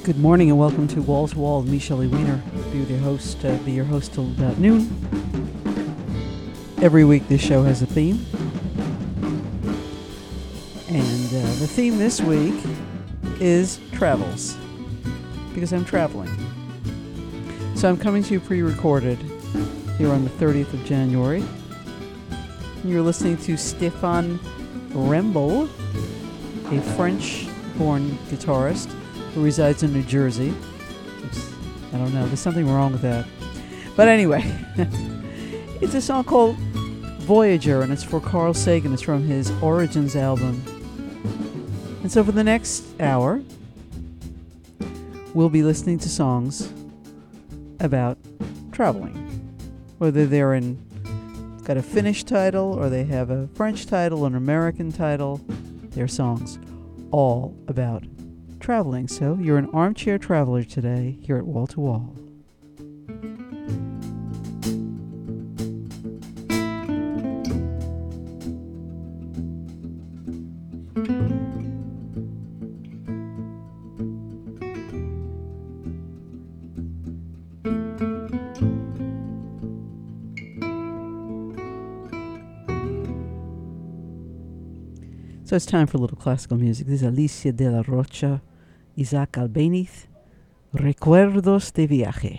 Good morning and welcome to Wall to Wall with me, Shelley Weiner. Be your host till about noon. Every week this show has a theme. And the theme this week is travels. Because I'm traveling. So I'm coming to you pre-recorded here on the 30th of January. You're listening to Stéphane Remble, a French-born guitarist who resides in New Jersey. I don't know, there's something wrong with that. But anyway, it's a song called Voyager, and it's for Carl Sagan. It's from his Origins album. And so for the next hour, we'll be listening to songs about traveling. Whether they're got a Finnish title, or they have a French title, an American title, they're songs all about traveling. So you're an armchair traveler today here at Wall to Wall. So it's time for a little classical music. This is Alicia de la Rocha, Isaac Albéniz, Recuerdos de Viaje.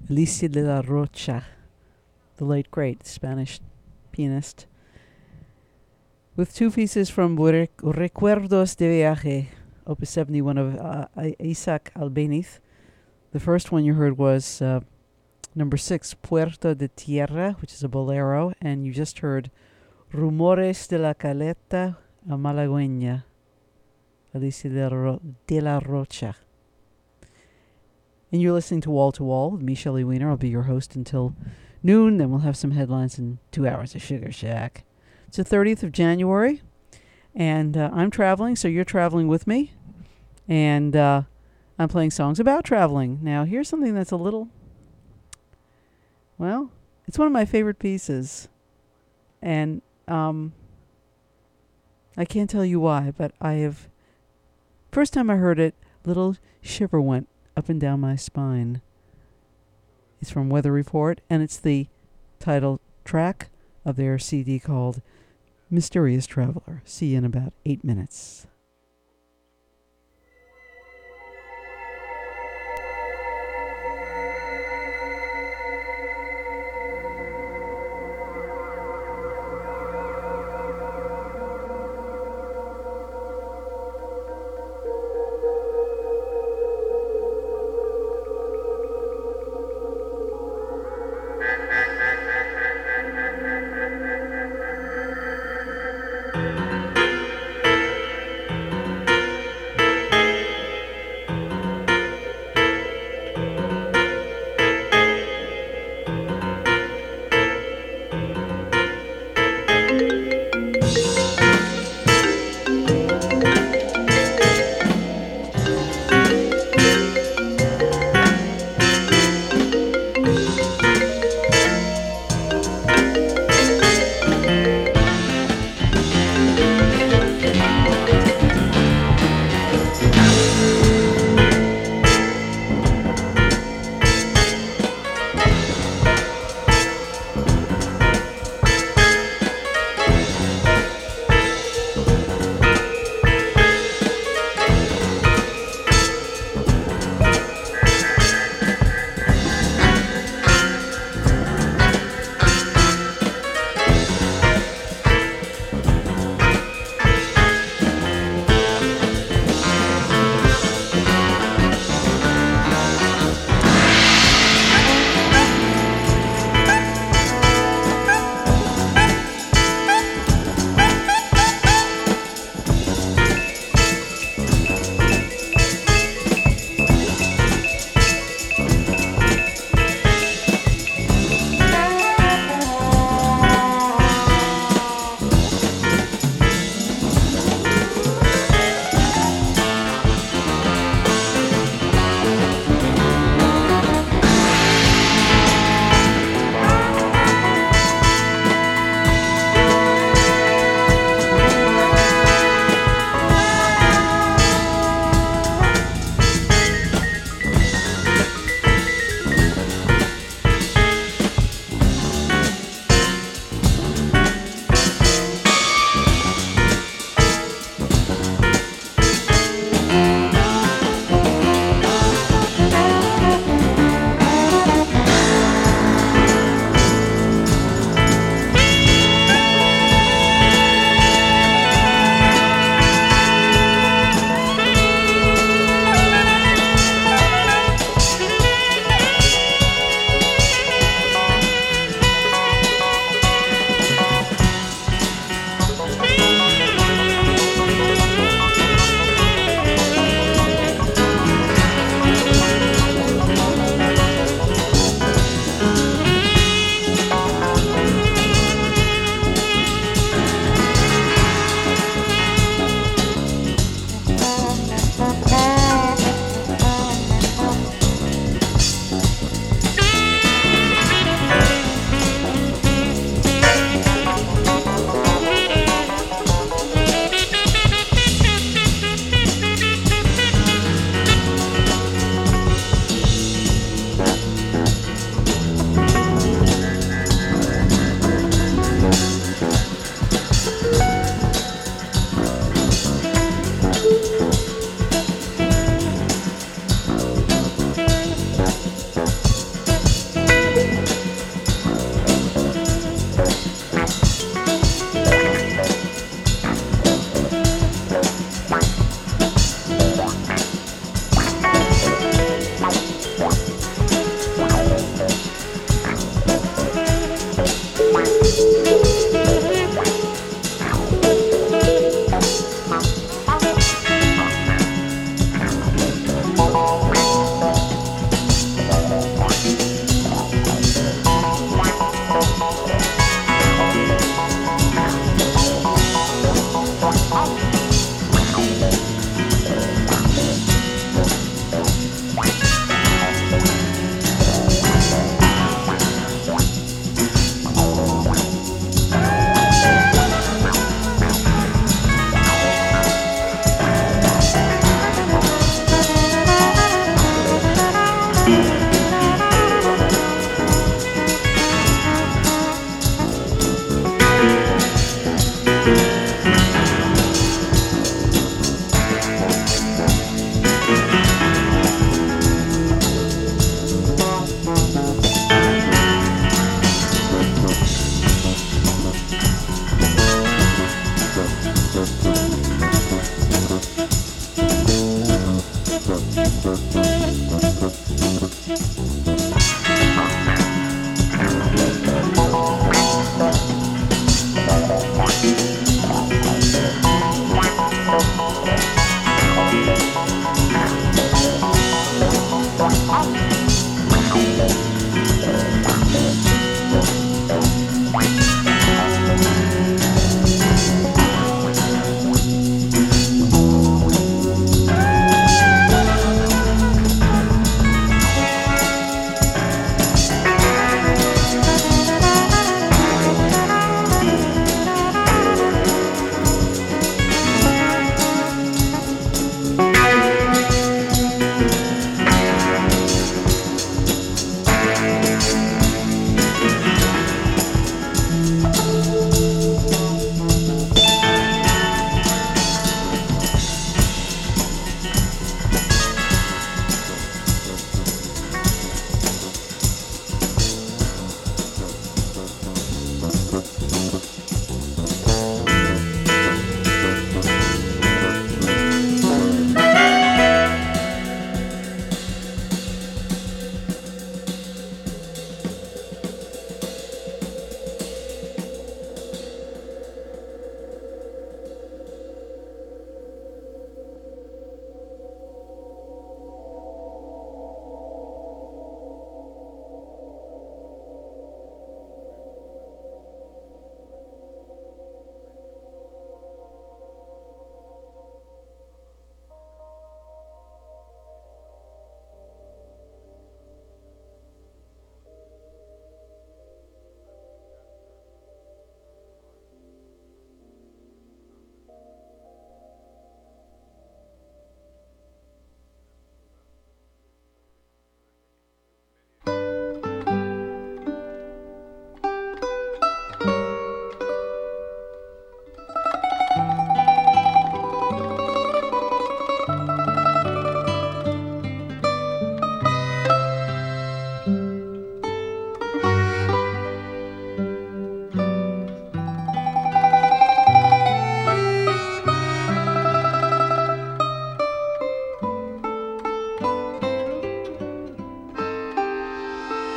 Alicia de la Rocha, the late great Spanish pianist, with two pieces from Recuerdos de Viaje, Opus 71 of Isaac Albéniz. The first one you heard was number 6, Puerto de Tierra, which is a bolero, and you just heard Rumores de la Caleta Malagueña, Alicia de la Rocha. And you're listening to Wall with me, Shelley Weiner. I'll be your host until noon. Then we'll have some headlines and 2 hours of Sugar Shack. It's the 30th of January, and I'm traveling, so you're traveling with me. And I'm playing songs about traveling. Now, here's something that's a little... Well, it's one of my favorite pieces. And I can't tell you why, but first time I heard it, little shiver went up and down my spine. It's from Weather Report, and it's the title track of their CD called Mysterious Traveler. See you in about 8 minutes.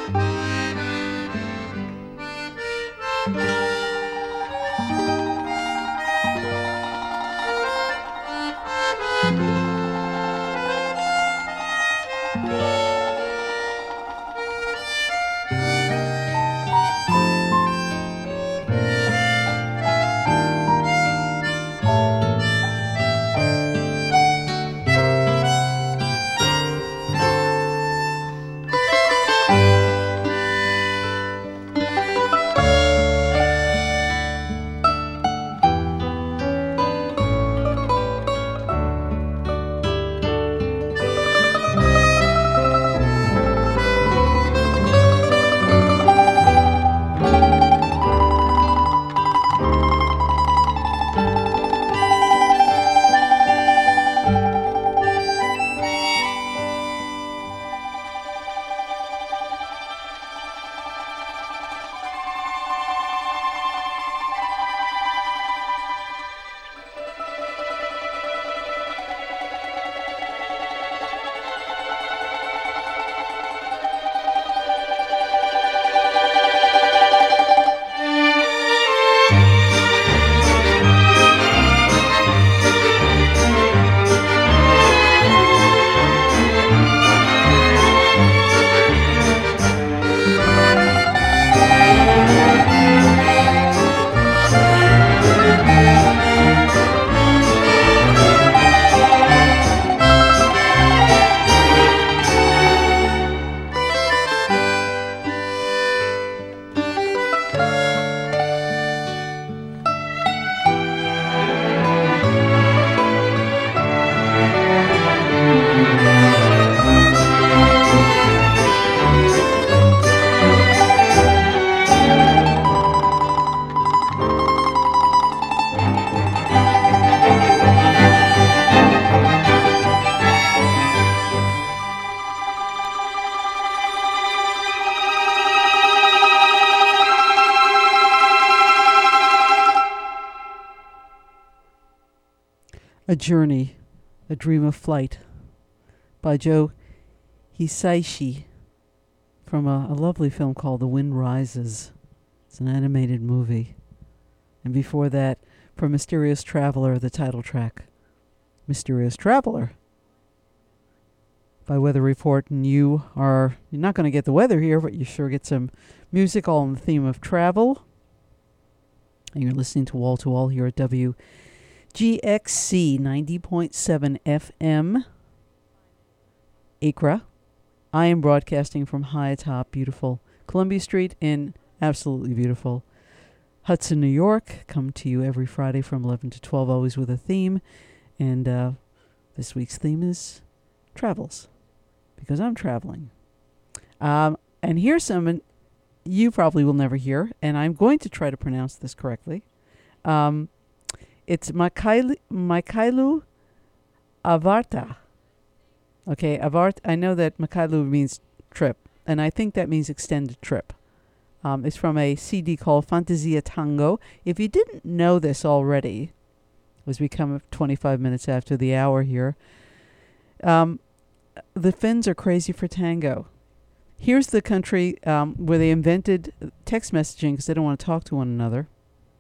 A Journey, A Dream of Flight by Joe Hisaishi from a lovely film called The Wind Rises. It's an animated movie. And before that, from Mysterious Traveler, the title track, Mysterious Traveler by Weather Report. And you're not going to get the weather here, but you sure get some music all on the theme of travel. And you're listening to Wall to Wall here at WGXC 90.7 FM, Acra. I am broadcasting from high atop beautiful Columbia Street in absolutely beautiful Hudson, New York. Come to you every Friday from 11 to 12, always with a theme. And this week's theme is travels, because I'm traveling. And here's something you probably will never hear, and I'm going to try to pronounce this correctly. It's Mikailu Avarta. Okay, I know that Mikailu means trip, and I think that means extended trip. It's from a CD called Fantasia Tango. If you didn't know this already, as we come 25 minutes after the hour here, the Finns are crazy for tango. Here's the country where they invented text messaging because they don't want to talk to one another.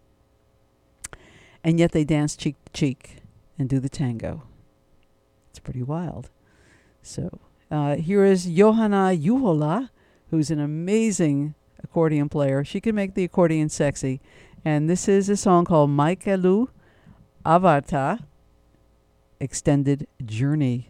And yet they dance cheek to cheek and do the tango. It's pretty wild. So here is Johanna Juhola, who's an amazing accordion player. She can make the accordion sexy. And this is a song called Mikailu Avarta, Extended Journey.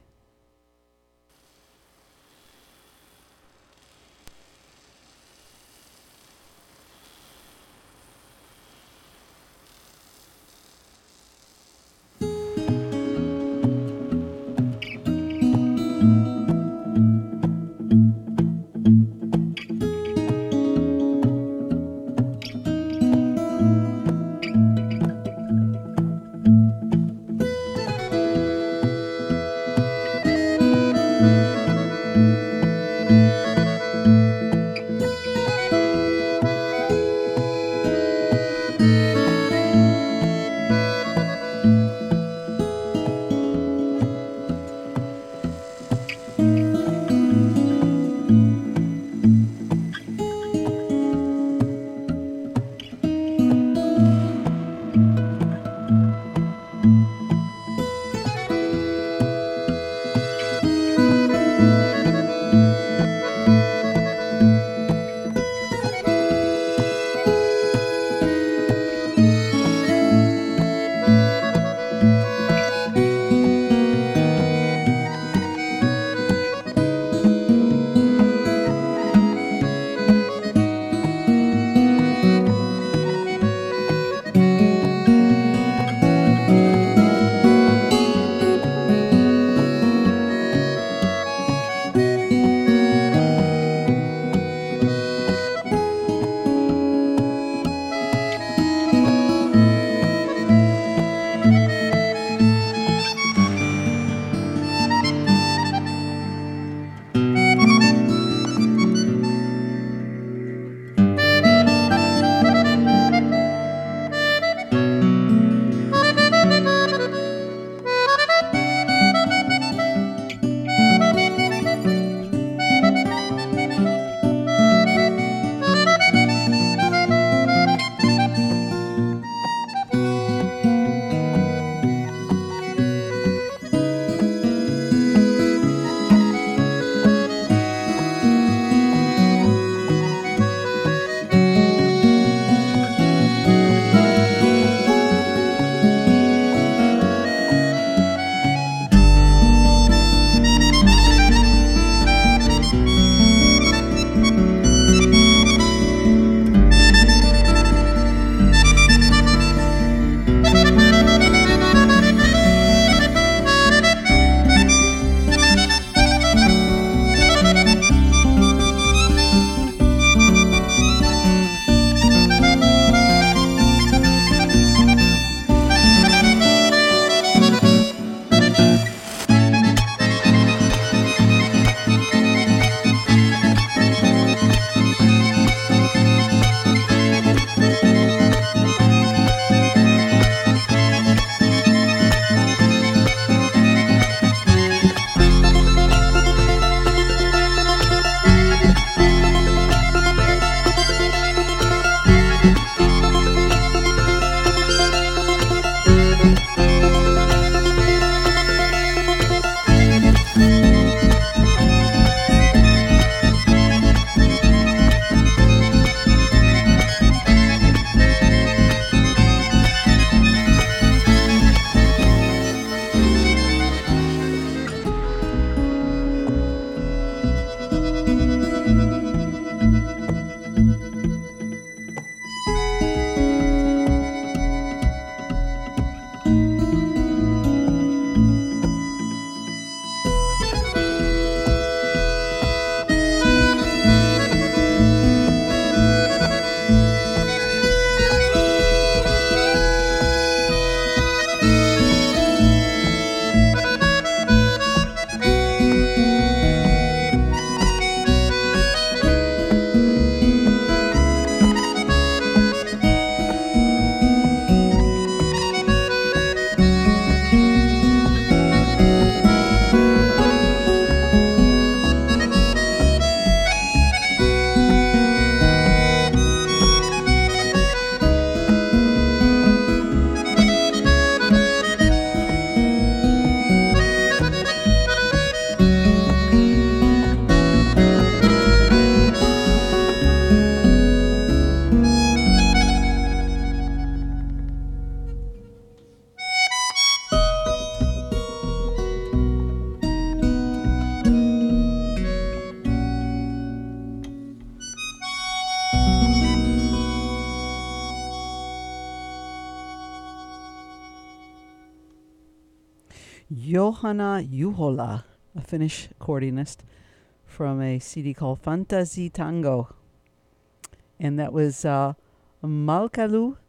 Johanna Juhola, a Finnish accordionist from a CD called Fantasy Tango. And that was Malkalu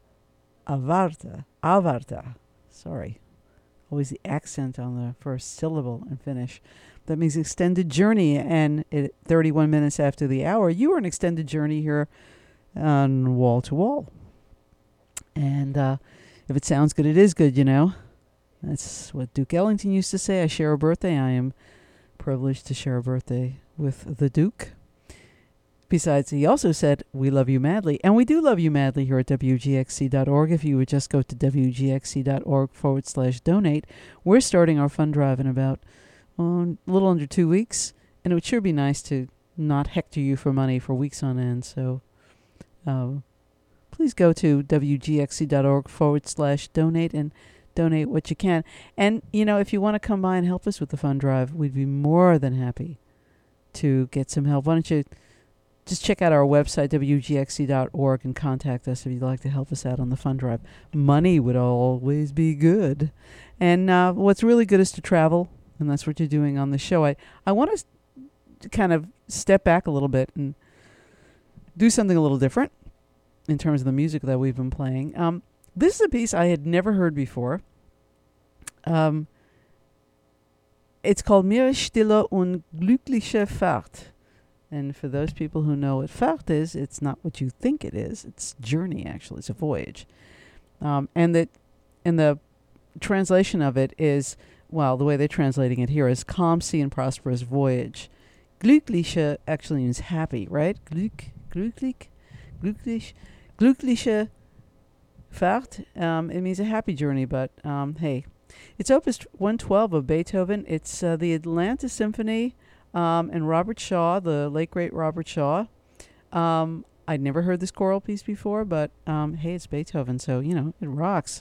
Avarta. Sorry. Always the accent on the first syllable in Finnish. That means extended journey. And at 31 minutes after the hour, you are an extended journey here on Wall to Wall. And if it sounds good, it is good, you know. That's what Duke Ellington used to say. I share a birthday. I am privileged to share a birthday with the Duke. Besides, he also said, we love you madly. And we do love you madly here at WGXC.org. If you would just go to WGXC.org/donate. We're starting our fund drive in about a little under 2 weeks. And it would sure be nice to not hector you for money for weeks on end. So please go to WGXC.org/donate and donate what you can. And, you know, if you want to come by and help us with the fund drive, we'd be more than happy to get some help. Why don't you just check out our website, WGXC.org, and contact us if you'd like to help us out on the fund drive. Money would always be good. And what's really good is to travel, and that's what you're doing on the show. I want to kind of step back a little bit and do something a little different in terms of the music that we've been playing. This is a piece I had never heard before. It's called Mir stille und glückliche Fahrt. And for those people who know what Fahrt is, it's not what you think it is. It's journey, actually. It's a voyage. And the translation of it is, well, the way they're translating it here is calm sea and prosperous voyage. Glückliche actually means happy, right? Glücklich, glückliche Fahrt. It means a happy journey, but hey. It's Opus 112 of Beethoven. It's the Atlanta Symphony and Robert Shaw, the late great Robert Shaw. I'd never heard this choral piece before, but hey, it's Beethoven, so, you know, it rocks.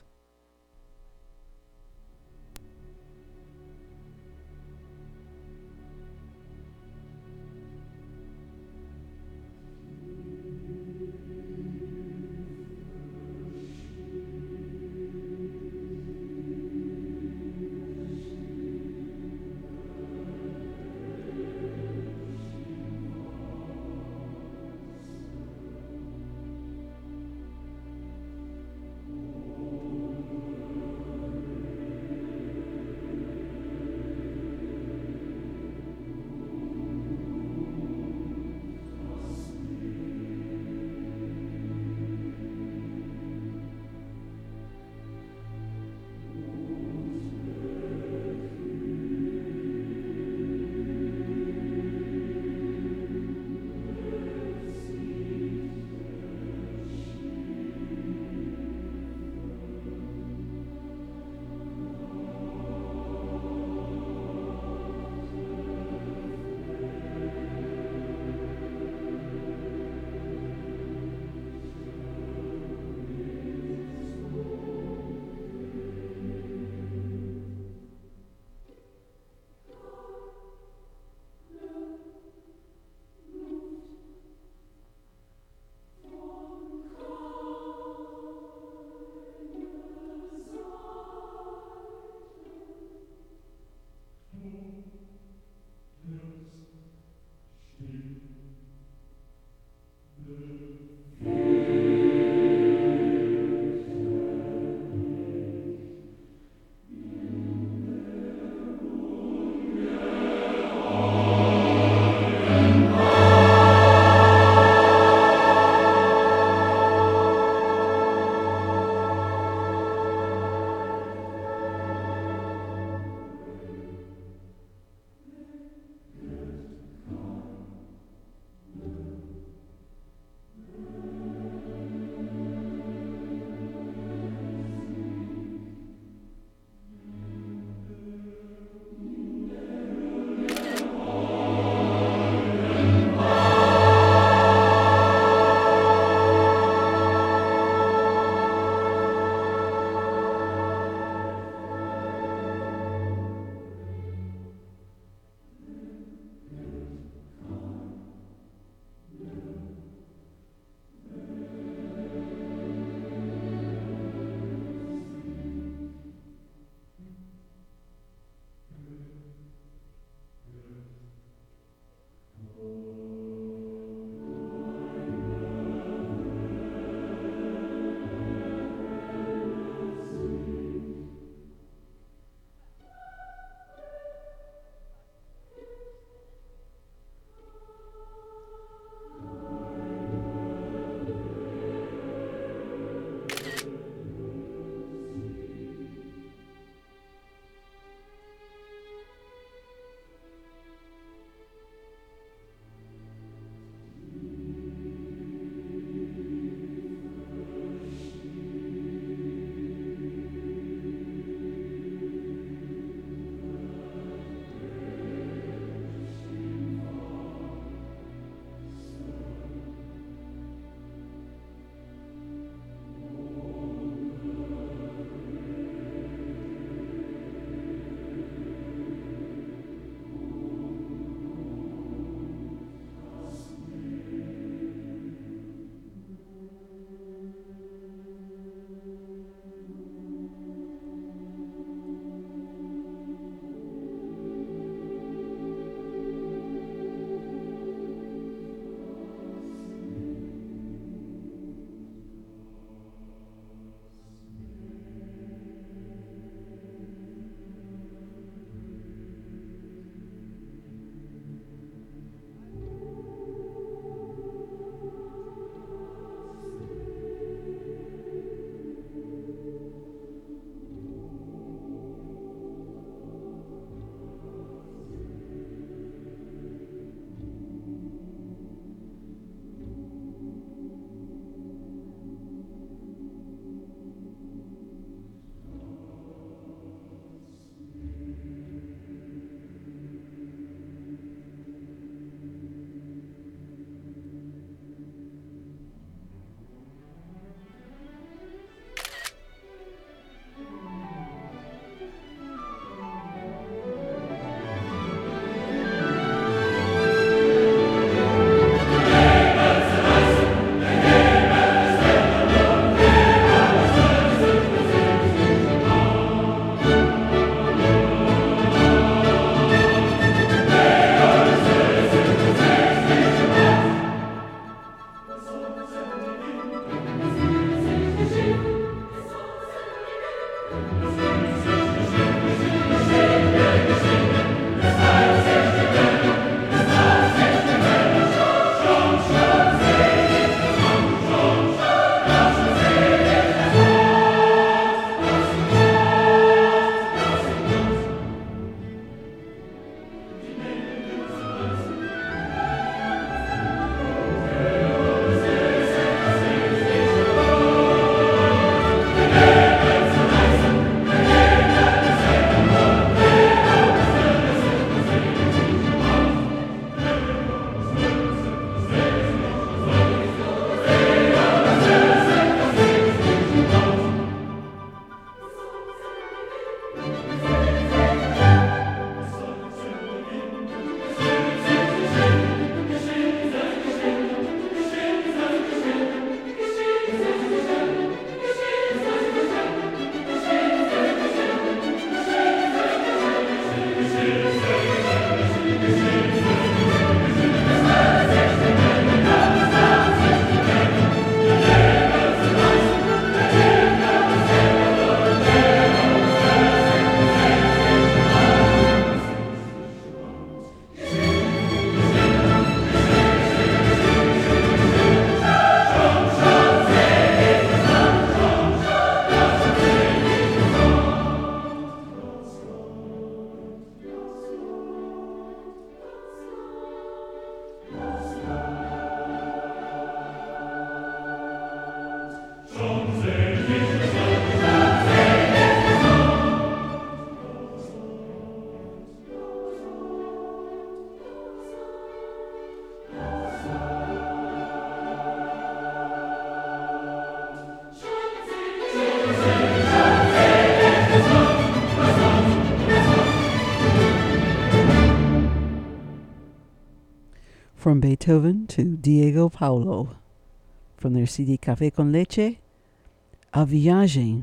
From Beethoven to Diego Paulo, from their CD Café con Leche, A Viagem,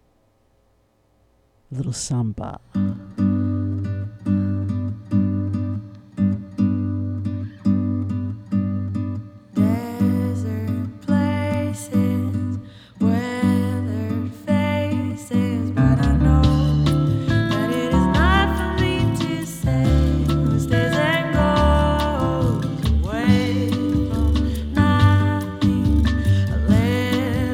a little samba.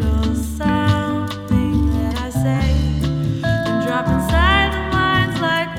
Drop inside the lines like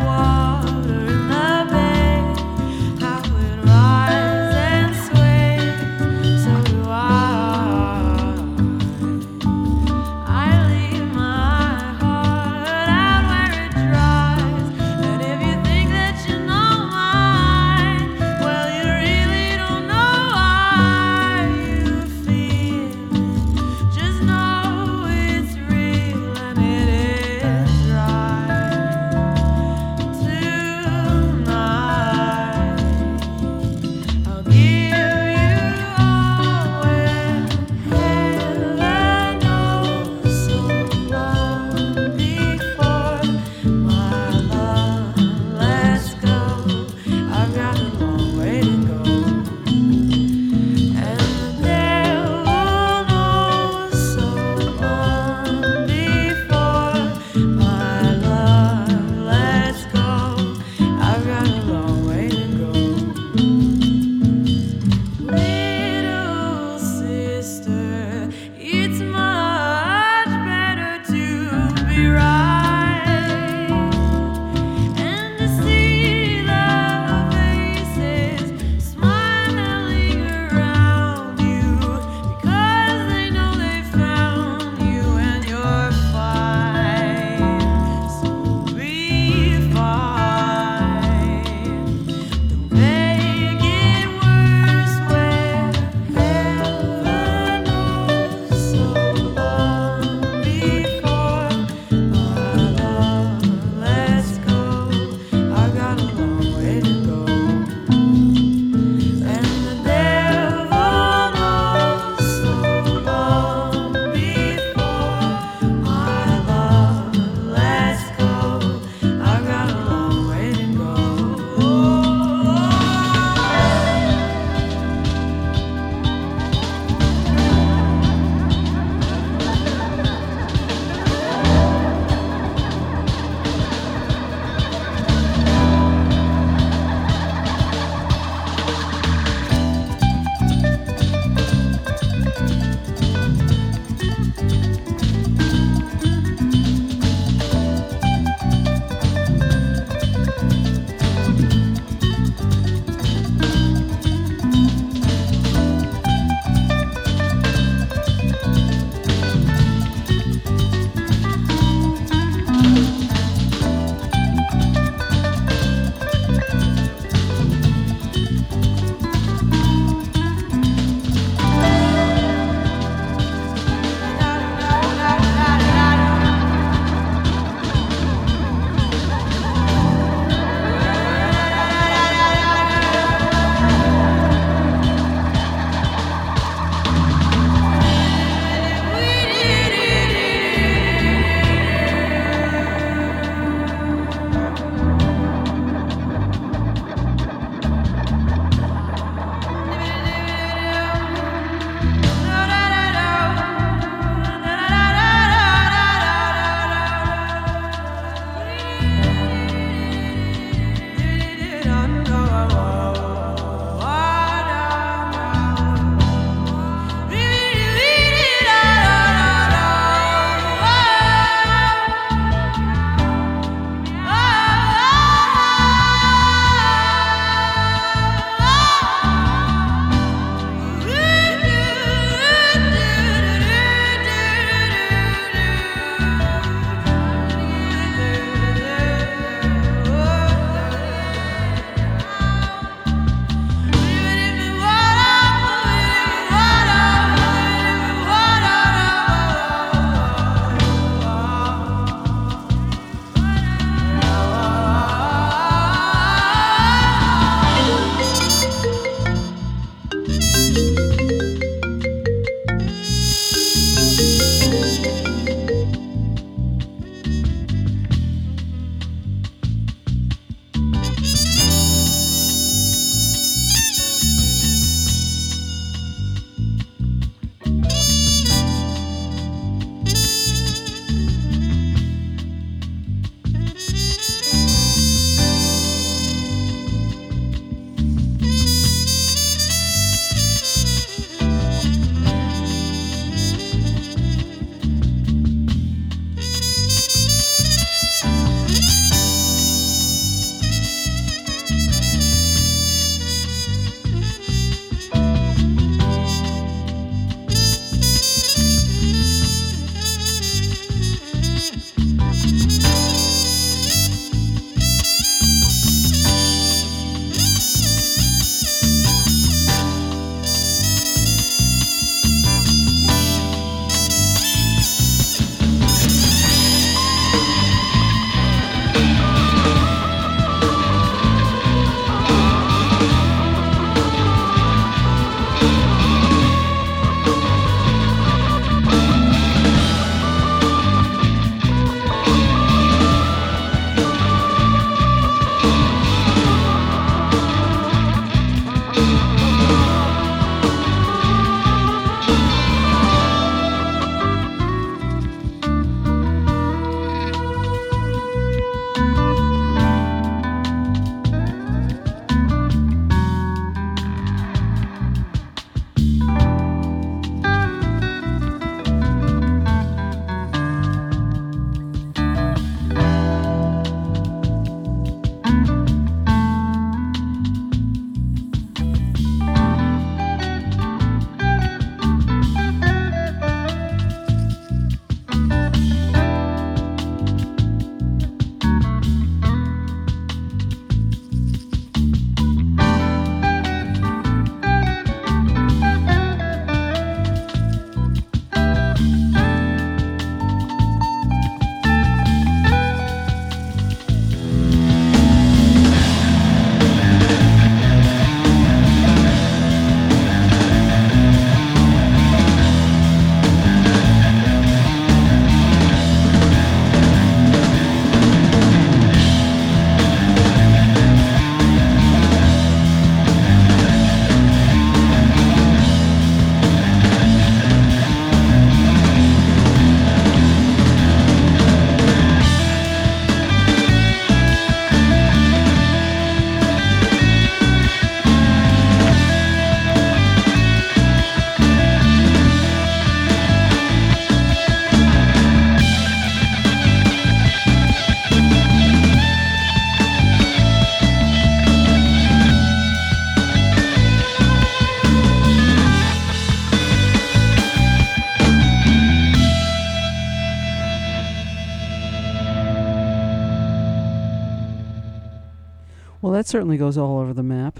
Well, that certainly goes all over the map.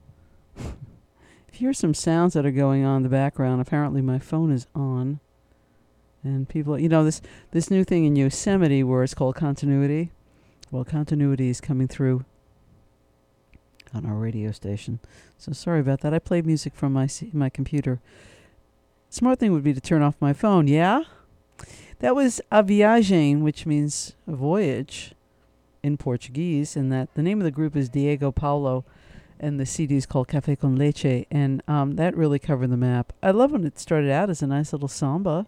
If you hear some sounds that are going on in the background, apparently my phone is on. And people, this new thing in Yosemite where it's called continuity. Well, continuity is coming through on our radio station. So sorry about that. I played music from my computer. Smart thing would be to turn off my phone, yeah? That was A Viagem, which means a voyage in Portuguese, and that the name of the group is Diego Paulo, and the CD is called Café con Leche, and that really covered the map. I love when it started out as a nice little samba.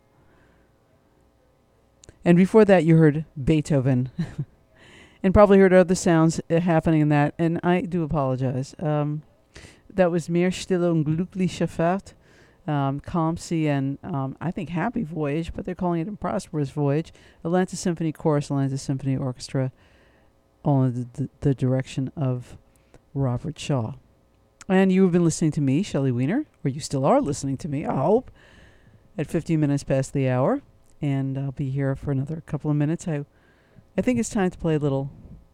And before that, you heard Beethoven, and probably heard other sounds happening in that, and I do apologize. That was Meer Stille und Glückliche Fahrt, calm sea, and I think happy voyage, but they're calling it a prosperous voyage. Atlanta Symphony Chorus, Atlanta Symphony Orchestra, all in the direction of Robert Shaw. And you have been listening to me, Shelley Weiner, or you still are listening to me, I hope, at 15 minutes past the hour. And I'll be here for another couple of minutes. I think it's time to play a little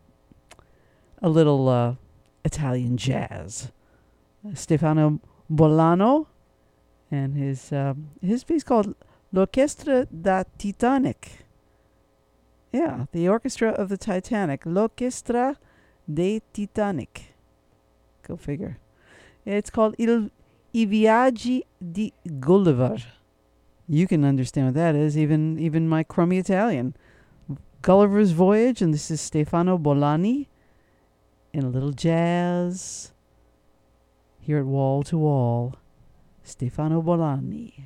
Italian jazz. Stefano Bolano and his piece called L'Orchestra da Titanic. Yeah, the Orchestra of the Titanic. L'Orchestra dei Titanic. Go figure. It's called I Viaggi di Gulliver. You can understand what that is, even my crummy Italian. Gulliver's Voyage, and this is Stefano Bolani in a little jazz here at Wall to Wall. Stefano Bolani.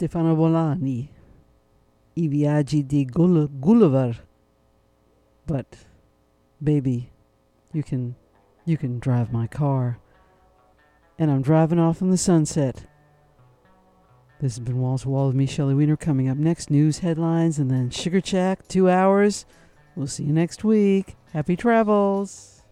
Stefano Bolani, I viaggi di Gulliver. But, baby, you can drive my car. And I'm driving off in the sunset. This has been Wall to Wall with me, Shelley Wiener. Coming up next, news headlines, and then Sugar Shack, 2 hours. We'll see you next week. Happy travels.